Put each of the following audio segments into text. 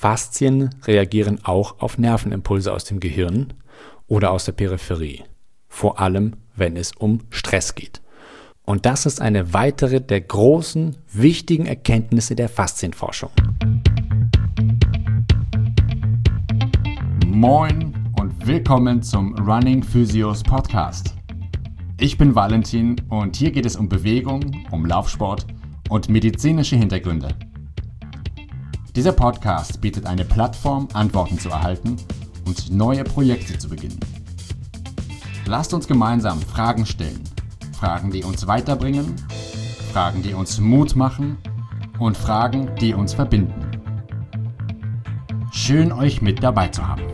Faszien reagieren auch auf Nervenimpulse aus dem Gehirn oder aus der Peripherie, vor allem wenn es um Stress geht. Und das ist eine weitere der großen, wichtigen Erkenntnisse der Faszienforschung. Moin und willkommen zum Running Physios Podcast. Ich bin Valentin und hier geht es um Bewegung, um Laufsport und medizinische Hintergründe. Dieser Podcast bietet eine Plattform, Antworten zu erhalten und neue Projekte zu beginnen. Lasst uns gemeinsam Fragen stellen. Fragen, die uns weiterbringen, Fragen, die uns Mut machen und Fragen, die uns verbinden. Schön, euch mit dabei zu haben.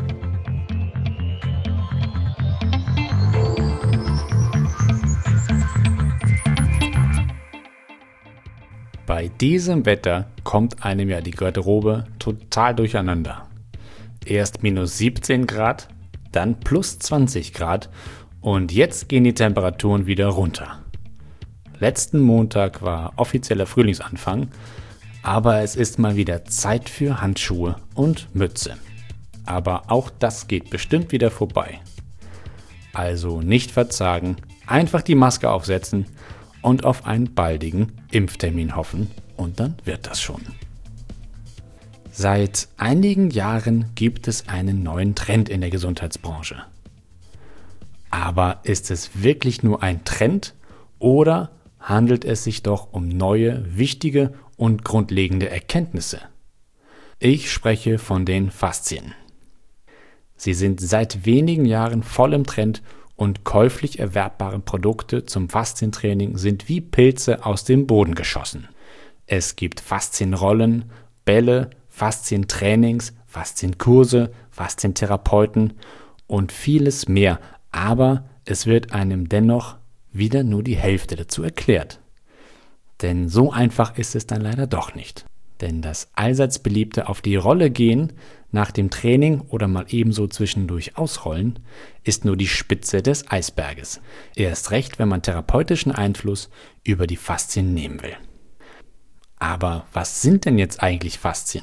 Bei diesem Wetter kommt einem ja die Garderobe total durcheinander. Erst minus 17 Grad, dann plus 20 Grad und jetzt gehen die Temperaturen wieder runter. Letzten Montag war offizieller Frühlingsanfang, aber es ist mal wieder Zeit für Handschuhe und Mütze. Aber auch das geht bestimmt wieder vorbei. Also nicht verzagen, einfach die Maske aufsetzen und auf einen baldigen Impftermin hoffen und dann wird das schon. Seit einigen Jahren gibt es einen neuen Trend in der Gesundheitsbranche. Aber ist es wirklich nur ein Trend oder handelt es sich doch um neue, wichtige und grundlegende Erkenntnisse? Ich spreche von den Faszien. Sie sind seit wenigen Jahren voll im Trend und käuflich erwerbbare Produkte zum Faszientraining sind wie Pilze aus dem Boden geschossen. Es gibt Faszienrollen, Bälle, Faszientrainings, Faszienkurse, Faszientherapeuten und vieles mehr, aber es wird einem dennoch wieder nur die Hälfte dazu erklärt. Denn so einfach ist es dann leider doch nicht. Denn das allseits beliebte auf die Rolle gehen nach dem Training oder mal ebenso zwischendurch ausrollen, ist nur die Spitze des Eisberges. Erst recht, wenn man therapeutischen Einfluss über die Faszien nehmen will. Aber was sind denn jetzt eigentlich Faszien?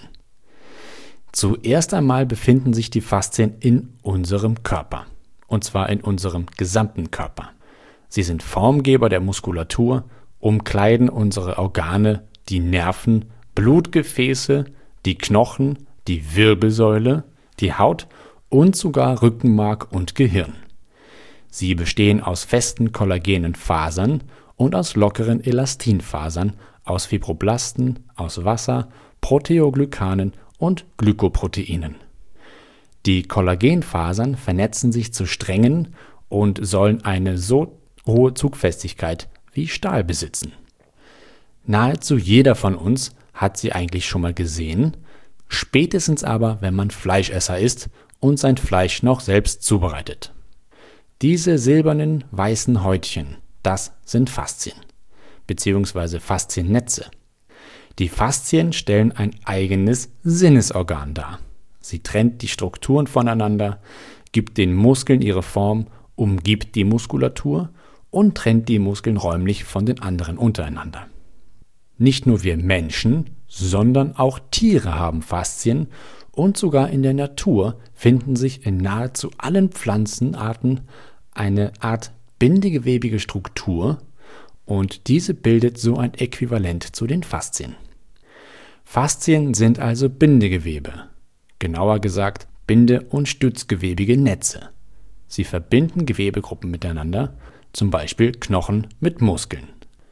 Zuerst einmal befinden sich die Faszien in unserem Körper. Und zwar in unserem gesamten Körper. Sie sind Formgeber der Muskulatur, umkleiden unsere Organe, die Nerven, Blutgefäße, die Knochen, die Wirbelsäule, die Haut und sogar Rückenmark und Gehirn. Sie bestehen aus festen kollagenen Fasern und aus lockeren Elastinfasern, aus Fibroblasten, aus Wasser, Proteoglykanen und Glykoproteinen. Die Kollagenfasern vernetzen sich zu Strängen und sollen eine so hohe Zugfestigkeit wie Stahl besitzen. Nahezu jeder von uns hat sie eigentlich schon mal gesehen, spätestens aber, wenn man Fleischesser ist und sein Fleisch noch selbst zubereitet. Diese silbernen, weißen Häutchen, das sind Faszien, beziehungsweise Fasziennetze. Die Faszien stellen ein eigenes Sinnesorgan dar. Sie trennt die Strukturen voneinander, gibt den Muskeln ihre Form, umgibt die Muskulatur und trennt die Muskeln räumlich von den anderen untereinander. Nicht nur wir Menschen, sondern auch Tiere haben Faszien und sogar in der Natur finden sich in nahezu allen Pflanzenarten eine Art bindegewebige Struktur und diese bildet so ein Äquivalent zu den Faszien. Faszien sind also Bindegewebe, genauer gesagt binde- und stützgewebige Netze. Sie verbinden Gewebegruppen miteinander, zum Beispiel Knochen mit Muskeln.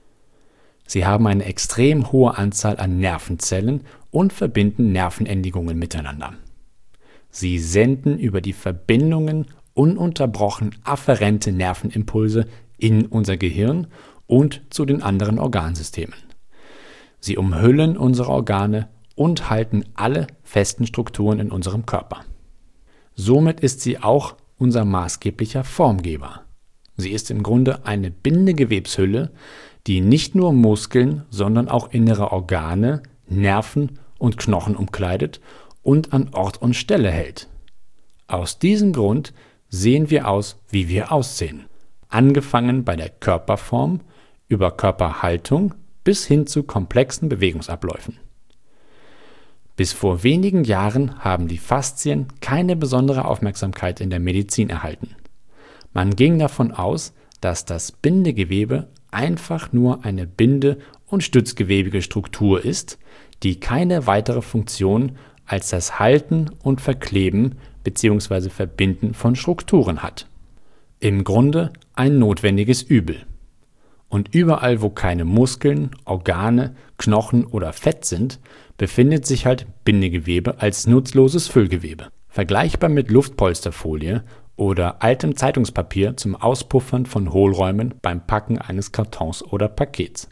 Sie haben eine extrem hohe Anzahl an Nervenzellen und verbinden Nervenendigungen miteinander. Sie senden über die Verbindungen ununterbrochen afferente Nervenimpulse in unser Gehirn und zu den anderen Organsystemen. Sie umhüllen unsere Organe und halten alle festen Strukturen in unserem Körper. Somit ist sie auch unser maßgeblicher Formgeber. Sie ist im Grunde eine Bindegewebshülle, die nicht nur Muskeln, sondern auch innere Organe, Nerven und Knochen umkleidet und an Ort und Stelle hält. Aus diesem Grund sehen wir aus, wie wir aussehen. Angefangen bei der Körperform, über Körperhaltung bis hin zu komplexen Bewegungsabläufen. Bis vor wenigen Jahren haben die Faszien keine besondere Aufmerksamkeit in der Medizin erhalten. Man ging davon aus, dass das Bindegewebe einfach nur eine binde- und stützgewebige Struktur ist, die keine weitere Funktion als das Halten und Verkleben bzw. Verbinden von Strukturen hat. Im Grunde ein notwendiges Übel. Und überall, wo keine Muskeln, Organe, Knochen oder Fett sind, befindet sich halt Bindegewebe als nutzloses Füllgewebe. Vergleichbar mit Luftpolsterfolie oder altem Zeitungspapier zum Auspuffern von Hohlräumen beim Packen eines Kartons oder Pakets.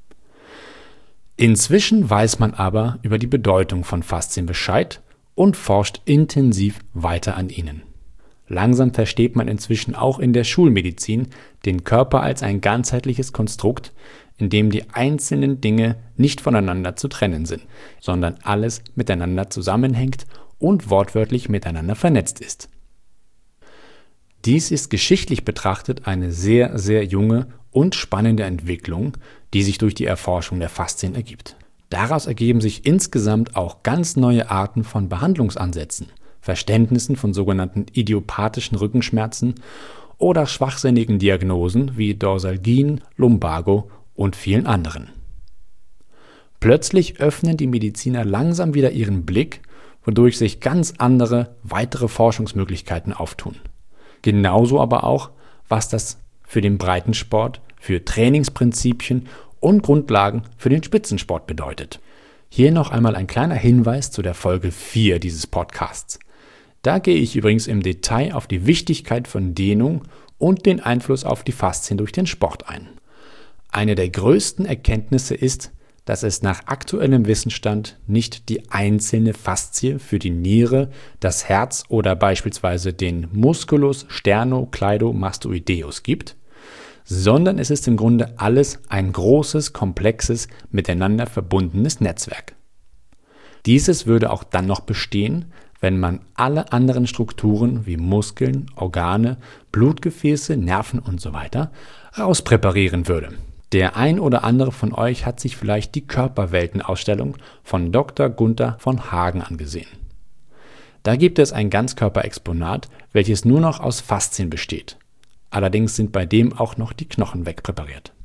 Inzwischen weiß man aber über die Bedeutung von Faszien Bescheid und forscht intensiv weiter an ihnen. Langsam versteht man inzwischen auch in der Schulmedizin den Körper als ein ganzheitliches Konstrukt, in dem die einzelnen Dinge nicht voneinander zu trennen sind, sondern alles miteinander zusammenhängt und wortwörtlich miteinander vernetzt ist. Dies ist geschichtlich betrachtet eine sehr, sehr junge und spannende Entwicklung, die sich durch die Erforschung der Faszien ergibt. Daraus ergeben sich insgesamt auch ganz neue Arten von Behandlungsansätzen, Verständnissen von sogenannten idiopathischen Rückenschmerzen oder schwachsinnigen Diagnosen wie Dorsalgien, Lumbago und vielen anderen. Plötzlich öffnen die Mediziner langsam wieder ihren Blick, wodurch sich ganz andere, weitere Forschungsmöglichkeiten auftun. Genauso aber auch, was das für den Breitensport, für Trainingsprinzipien und Grundlagen für den Spitzensport bedeutet. Hier noch einmal ein kleiner Hinweis zu der Folge 4 dieses Podcasts. Da gehe ich übrigens im Detail auf die Wichtigkeit von Dehnung und den Einfluss auf die Faszien durch den Sport ein. Eine der größten Erkenntnisse ist, dass es nach aktuellem Wissensstand nicht die einzelne Faszie für die Niere, das Herz oder beispielsweise den Musculus sternocleidomastoideus gibt, sondern es ist im Grunde alles ein großes, komplexes, miteinander verbundenes Netzwerk. Dieses würde auch dann noch bestehen, wenn man alle anderen Strukturen wie Muskeln, Organe, Blutgefäße, Nerven usw. rauspräparieren würde. Der ein oder andere von euch hat sich vielleicht die Körperwelten-Ausstellung von Dr. Gunther von Hagen angesehen. Da gibt es ein Ganzkörperexponat, welches nur noch aus Faszien besteht. Allerdings sind bei dem auch noch die Knochen wegpräpariert.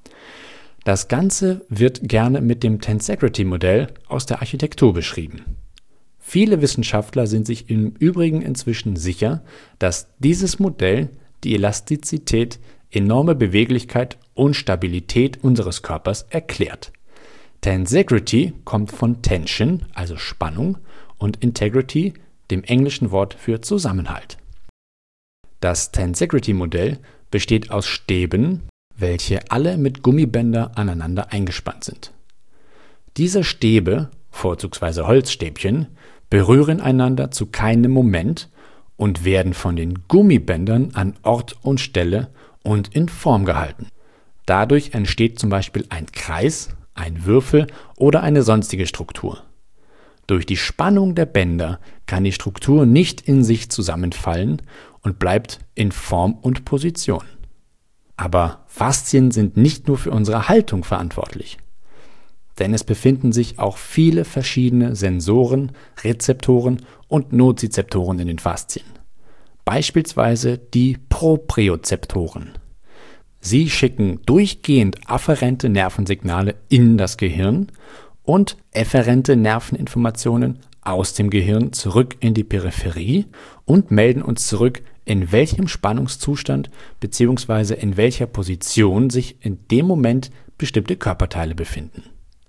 Das Ganze wird gerne mit dem Tensegrity-Modell aus der Architektur beschrieben. Viele Wissenschaftler sind sich im Übrigen inzwischen sicher, dass dieses Modell die Elastizität, enorme Beweglichkeit und Stabilität unseres Körpers erklärt. Tensegrity kommt von Tension, also Spannung, und Integrity, dem englischen Wort für Zusammenhalt. Das Tensegrity-Modell besteht aus Stäben, welche alle mit Gummibänder aneinander eingespannt sind. Diese Stäbe, vorzugsweise Holzstäbchen, berühren einander zu keinem Moment und werden von den Gummibändern an Ort und Stelle und in Form gehalten. Dadurch entsteht zum Beispiel ein Kreis, ein Würfel oder eine sonstige Struktur. Durch die Spannung der Bänder kann die Struktur nicht in sich zusammenfallen und bleibt in Form und Position. Aber Faszien sind nicht nur für unsere Haltung verantwortlich. Denn es befinden sich auch viele verschiedene Sensoren, Rezeptoren und Nozizeptoren in den Faszien. Beispielsweise die Propriozeptoren. Sie schicken durchgehend afferente Nervensignale in das Gehirn und efferente Nerveninformationen aus dem Gehirn zurück in die Peripherie und melden uns zurück, in welchem Spannungszustand bzw. in welcher Position sich in dem Moment bestimmte Körperteile befinden.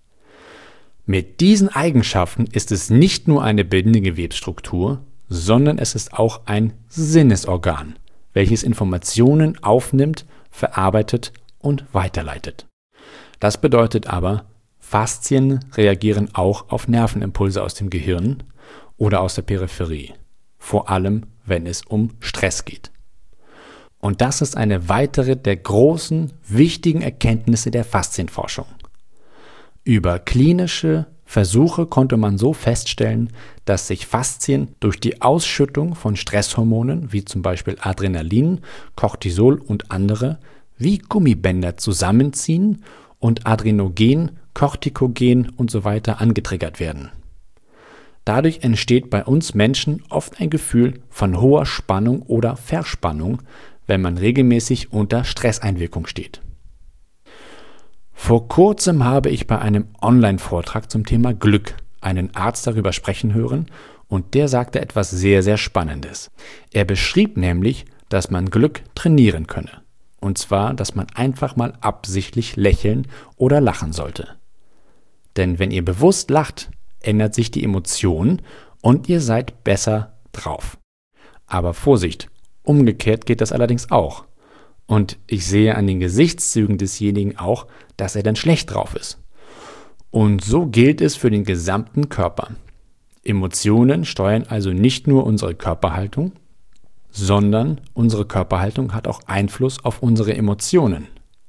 Mit diesen Eigenschaften ist es nicht nur eine Bindegewebsstruktur, sondern es ist auch ein Sinnesorgan, welches Informationen aufnimmt, verarbeitet und weiterleitet. Das bedeutet aber, Faszien reagieren auch auf Nervenimpulse aus dem Gehirn oder aus der Peripherie, vor allem wenn es um Stress geht. Und das ist eine weitere der großen, wichtigen Erkenntnisse der Faszienforschung. Über klinische Versuche konnte man so feststellen, dass sich Faszien durch die Ausschüttung von Stresshormonen wie zum Beispiel Adrenalin, Cortisol und andere wie Gummibänder zusammenziehen und Adrenogen, Cortikogen usw. angetriggert werden. Dadurch entsteht bei uns Menschen oft ein Gefühl von hoher Spannung oder Verspannung, wenn man regelmäßig unter Stresseinwirkung steht. Vor kurzem habe ich bei einem Online-Vortrag zum Thema Glück einen Arzt darüber sprechen hören und der sagte etwas sehr, sehr Spannendes. Er beschrieb nämlich, dass man Glück trainieren könne. Und zwar, dass man einfach mal absichtlich lächeln oder lachen sollte. Denn wenn ihr bewusst lacht, ändert sich die Emotion und ihr seid besser drauf. Aber Vorsicht, umgekehrt geht das allerdings auch. Und ich sehe an den Gesichtszügen desjenigen auch, dass er dann schlecht drauf ist. Und so gilt es für den gesamten Körper. Emotionen steuern also nicht nur unsere Körperhaltung, sondern unsere Körperhaltung hat auch Einfluss auf unsere Emotionen.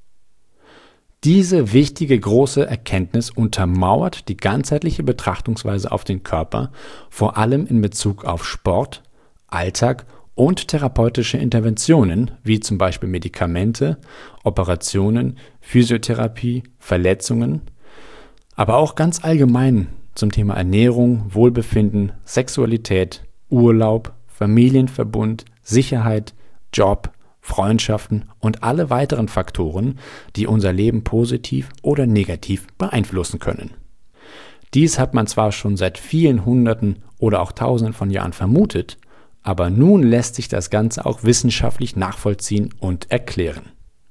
Diese wichtige große Erkenntnis untermauert die ganzheitliche Betrachtungsweise auf den Körper, vor allem in Bezug auf Sport, Alltag und therapeutische Interventionen, wie zum Beispiel Medikamente, Operationen, Physiotherapie, Verletzungen, aber auch ganz allgemein zum Thema Ernährung, Wohlbefinden, Sexualität, Urlaub, Familienverbund, Sicherheit, Job, Freundschaften und alle weiteren Faktoren, die unser Leben positiv oder negativ beeinflussen können. Dies hat man zwar schon seit vielen Hunderten oder auch Tausenden von Jahren vermutet, aber nun lässt sich das Ganze auch wissenschaftlich nachvollziehen und erklären.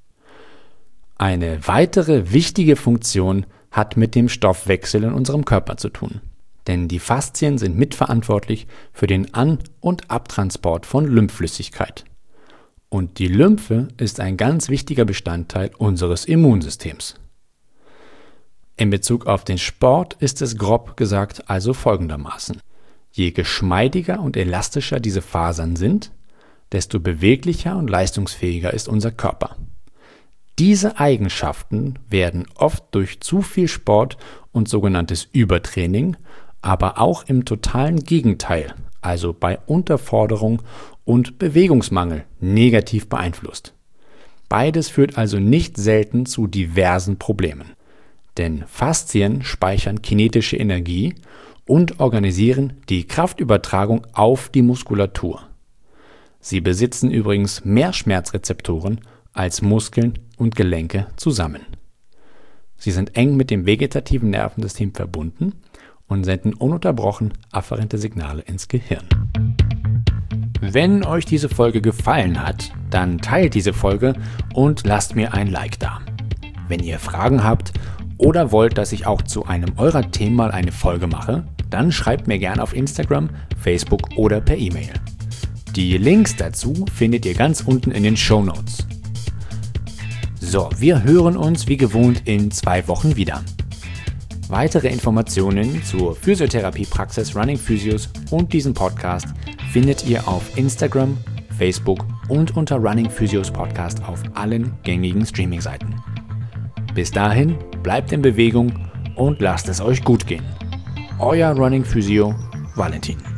Eine weitere wichtige Funktion hat mit dem Stoffwechsel in unserem Körper zu tun. Denn die Faszien sind mitverantwortlich für den An- und Abtransport von Lymphflüssigkeit. Und die Lymphe ist ein ganz wichtiger Bestandteil unseres Immunsystems. In Bezug auf den Sport ist es grob gesagt also folgendermaßen. Je geschmeidiger und elastischer diese Fasern sind, desto beweglicher und leistungsfähiger ist unser Körper. Diese Eigenschaften werden oft durch zu viel Sport und sogenanntes Übertraining, aber auch im totalen Gegenteil, also bei Unterforderung und Bewegungsmangel, negativ beeinflusst. Beides führt also nicht selten zu diversen Problemen. Denn Faszien speichern kinetische Energie und organisieren die Kraftübertragung auf die Muskulatur. Sie besitzen übrigens mehr Schmerzrezeptoren als Muskeln und Gelenke zusammen. Sie sind eng mit dem vegetativen Nervensystem verbunden und senden ununterbrochen afferente Signale ins Gehirn. Wenn euch diese Folge gefallen hat, dann teilt diese Folge und lasst mir ein Like da. Wenn ihr Fragen habt oder wollt, dass ich auch zu einem eurer Themen mal eine Folge mache, dann schreibt mir gerne auf Instagram, Facebook oder per E-Mail. Die Links dazu findet ihr ganz unten in den Shownotes. So, wir hören uns wie gewohnt in 2 Wochen wieder. Weitere Informationen zur Physiotherapiepraxis Running Physios und diesem Podcast findet ihr auf Instagram, Facebook und unter Running Physios Podcast auf allen gängigen Streaming-Seiten. Bis dahin, bleibt in Bewegung und lasst es euch gut gehen. Euer Running Physio, Valentin.